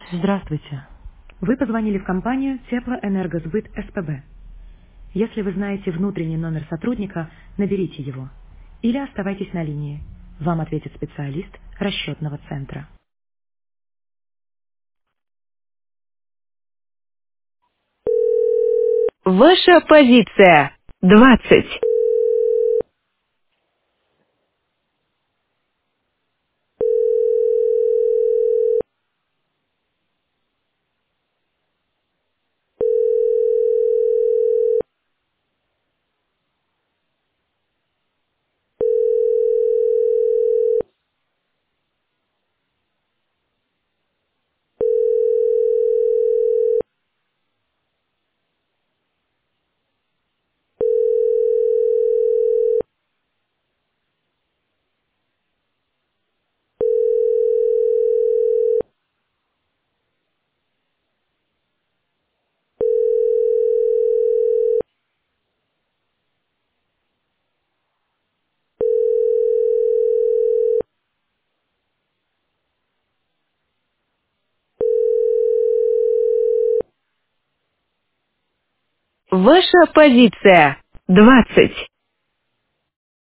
Здравствуйте. Вы позвонили в компанию Теплоэнергосбыт СПБ. Если вы знаете внутренний номер сотрудника, наберите его. Или оставайтесь на линии. Вам ответит специалист расчетного центра. Ваша позиция 20. Ваша позиция 20.